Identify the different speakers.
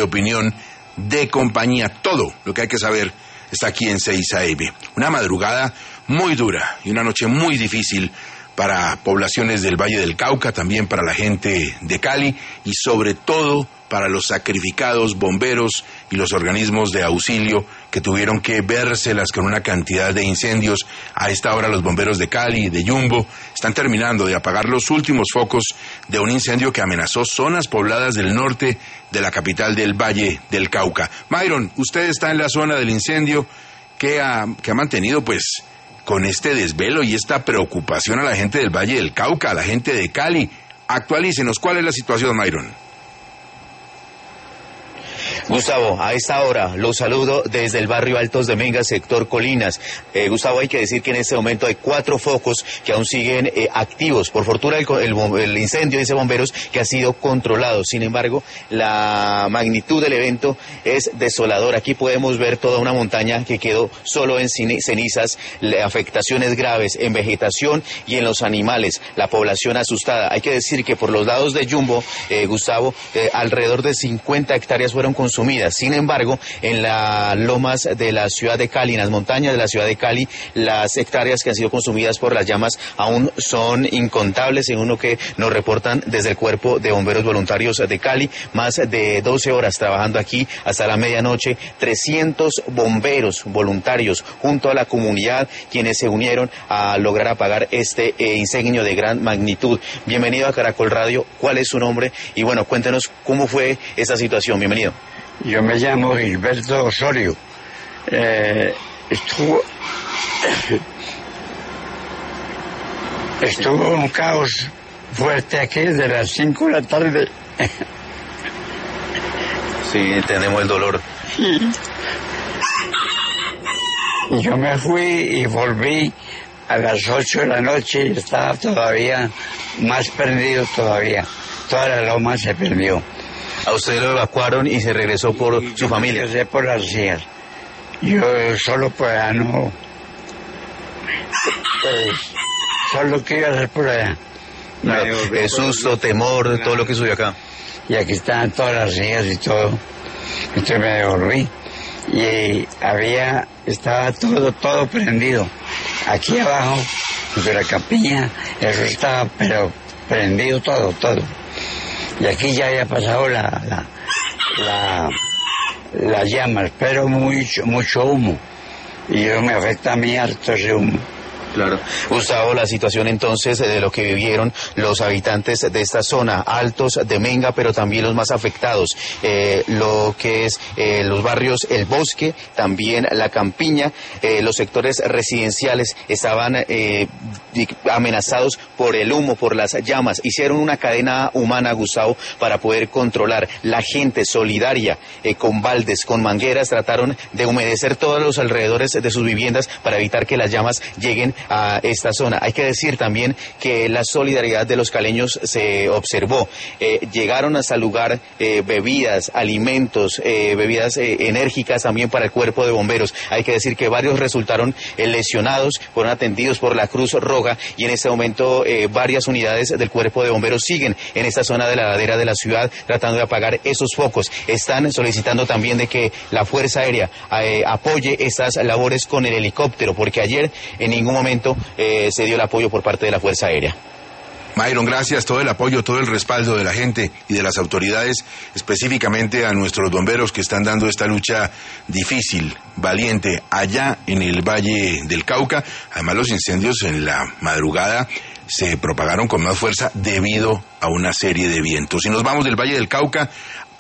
Speaker 1: de opinión, de compañía. Todo lo que hay que saber está aquí en 6 AM. Una madrugada muy dura y una noche muy difícil para poblaciones del Valle del Cauca, también para la gente de Cali y sobre todo para los sacrificados bomberos y los organismos de auxilio que tuvieron que vérselas con una cantidad de incendios. A esta hora los bomberos de Cali, de Yumbo, están terminando de apagar los últimos focos de un incendio que amenazó zonas pobladas del norte de la capital del Valle del Cauca. Myron, usted está en la zona del incendio que ha mantenido pues con este desvelo y esta preocupación a la gente del Valle del Cauca, a la gente de Cali. Actualícenos, ¿cuál es la situación, Myron?
Speaker 2: Gustavo, a esta hora los saludo desde el barrio Altos de Menga, sector Colinas. Gustavo, hay que decir que en este momento hay 4 focos que aún siguen activos. Por fortuna el incendio, dice bomberos, que ha sido controlado. Sin embargo, la magnitud del evento es desoladora. Aquí podemos ver toda una montaña que quedó solo en cenizas, afectaciones graves en vegetación y en los animales. La población asustada. Hay que decir que por los lados de Yumbo, Gustavo, alrededor de 50 hectáreas fueron consumidas. Sin embargo, en las lomas de la ciudad de Cali, en las montañas de la ciudad de Cali, las hectáreas que han sido consumidas por las llamas aún son incontables, según lo que nos reportan desde el Cuerpo de Bomberos Voluntarios de Cali. Más de 12 horas trabajando aquí hasta la medianoche, 300 bomberos voluntarios junto a la comunidad, quienes se unieron a lograr apagar este incendio de gran magnitud. Bienvenido a Caracol Radio. ¿Cuál es su nombre? Y bueno, cuéntenos cómo fue esa situación. Bienvenido.
Speaker 3: Yo me llamo Gilberto Osorio. Estuvo un caos fuerte aquí desde las 5 de la tarde.
Speaker 2: Sí, entendemos el dolor.
Speaker 3: Y yo me fui y volví a las 8 de la noche y estaba todavía más perdido todavía. Toda la loma se perdió.
Speaker 2: A usted lo evacuaron y se regresó por su familia.
Speaker 3: Yo sé por las hijas. Yo solo por allá no. Pues, solo que iba a hacer por allá.
Speaker 2: No, susto, temor, todo lo que subió acá.
Speaker 3: Y aquí estaban todas las hijas y todo. Entonces me devolví. Y estaba todo prendido. Aquí abajo, de la capilla, eso estaba, pero prendido todo. Y aquí ya había pasado las llamas, pero mucho humo. Y eso me afecta a mí harto ese humo.
Speaker 2: Claro. Gustavo, la situación entonces de lo que vivieron los habitantes de esta zona, Altos de Menga, pero también los más afectados, lo que es los barrios El Bosque, también La Campiña, los sectores residenciales estaban amenazados por el humo, por las llamas. Hicieron una cadena humana, Gustavo, para poder controlar. La gente solidaria con baldes, con mangueras, trataron de humedecer todos los alrededores de sus viviendas para evitar que las llamas lleguen a esta zona. Hay que decir también que la solidaridad de los caleños se observó. Llegaron hasta el lugar bebidas, alimentos, bebidas enérgicas también para el cuerpo de bomberos. Hay que decir que varios resultaron lesionados, fueron atendidos por la Cruz Roja y en este momento varias unidades del cuerpo de bomberos siguen en esta zona de la ladera de la ciudad tratando de apagar esos focos. Están solicitando también de que la Fuerza Aérea apoye estas labores con el helicóptero, porque ayer en ningún momento se dio el apoyo por parte de la Fuerza Aérea.
Speaker 1: Myron, gracias, todo el apoyo, todo el respaldo de la gente y de las autoridades, específicamente a nuestros bomberos que están dando esta lucha difícil, valiente, allá en el Valle del Cauca. Además, los incendios en la madrugada se propagaron con más fuerza debido a una serie de vientos. Y nos vamos del Valle del Cauca